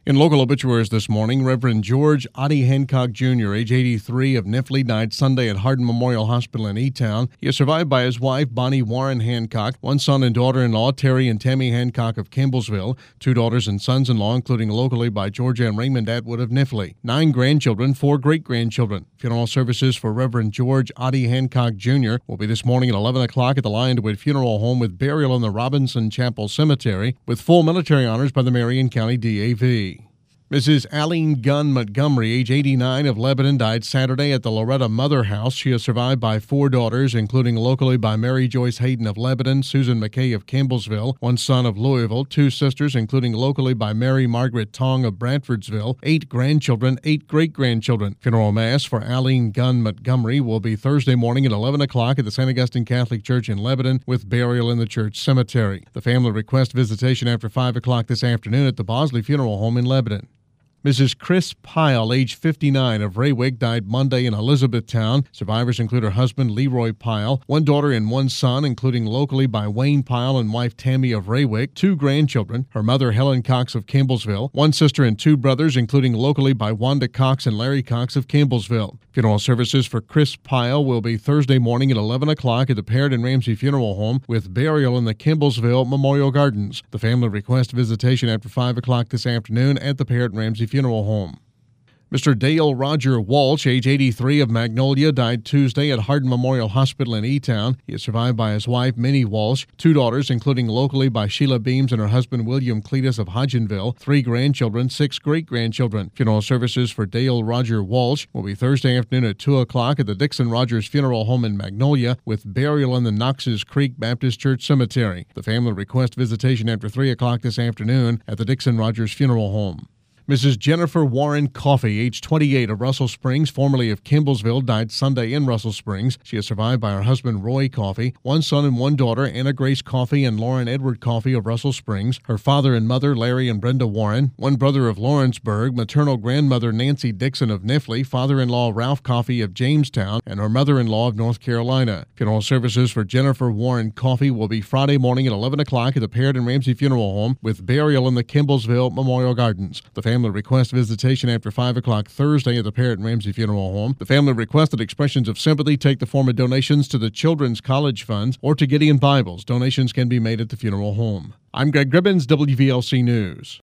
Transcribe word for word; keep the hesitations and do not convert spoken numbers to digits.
In local obituaries this morning, Reverend George Oddie Hancock Junior, age eighty-three, of Nifley, died Sunday at Hardin Memorial Hospital in E-Town. He is survived by his wife, Bonnie Warren Hancock, one son and daughter-in-law, Terry and Tammy Hancock of Campbellsville, two daughters and sons-in-law, including locally by Georgia and Raymond Atwood of Nifley, nine grandchildren, four great-grandchildren. Funeral services for Reverend George Oddie Hancock Junior will be this morning at eleven o'clock at the Lionwood Funeral Home with burial in the Robinson Chapel Cemetery, with full military honors by the Marion County D A V. Missus Aline Gunn Montgomery, age eighty-nine, of Lebanon, died Saturday at the Loretta Mother House. She is survived by four daughters, including locally by Mary Joyce Hayden of Lebanon, Susan McKay of Campbellsville, one son of Louisville, two sisters, including locally by Mary Margaret Tong of Bradfordsville, eight grandchildren, eight great-grandchildren. Funeral Mass for Aline Gunn Montgomery will be Thursday morning at eleven o'clock at the Saint Augustine Catholic Church in Lebanon, with burial in the church cemetery. The family requests visitation after five o'clock this afternoon at the Bosley Funeral Home in Lebanon. Missus Chris Pyle, age fifty-nine, of Raywick, died Monday in Elizabethtown. Survivors include her husband, Leroy Pyle, one daughter and one son, including locally by Wayne Pyle and wife Tammy of Raywick, two grandchildren, her mother, Helen Cox of Campbellsville, one sister and two brothers, including locally by Wanda Cox and Larry Cox of Campbellsville. Funeral services for Chris Pyle will be Thursday morning at eleven o'clock at the Parrott and Ramsey Funeral Home, with burial in the Campbellsville Memorial Gardens. The family requests visitation after five o'clock this afternoon at the Parrott and Ramsey Funeral Home. Mister Dale Roger Walsh, age eighty-three, of Magnolia, died Tuesday at Hardin Memorial Hospital in E-Town. He is survived by his wife, Minnie Walsh, two daughters, including locally by Sheila Beams and her husband, William Cletus of Hodgenville, three grandchildren, six great-grandchildren. Funeral services for Dale Roger Walsh will be Thursday afternoon at two o'clock at the Dixon Rogers Funeral Home in Magnolia, with burial in the Knox's Creek Baptist Church Cemetery. The family requests visitation after three o'clock this afternoon at the Dixon Rogers Funeral Home. Missus Jennifer Warren Coffey, age twenty-eight, of Russell Springs, formerly of Campbellsville, died Sunday in Russell Springs. She is survived by her husband, Roy Coffey, one son and one daughter, Anna Grace Coffey and Lauren Edward Coffey of Russell Springs, her father and mother, Larry and Brenda Warren, one brother of Lawrenceburg, maternal grandmother Nancy Dixon of Nifley, father-in-law Ralph Coffey of Jamestown, and her mother-in-law of North Carolina. Funeral services for Jennifer Warren Coffey will be Friday morning at eleven o'clock at the Parrott and Ramsey Funeral Home, with burial in the Campbellsville Memorial Gardens. The family requests visitation after five o'clock Thursday at the Parrott and Ramsey Funeral Home. The family requested expressions of sympathy take the form of donations to the Children's College Funds or to Gideon Bibles. Donations can be made at the funeral home. I'm Greg Gribbins, W V L C News.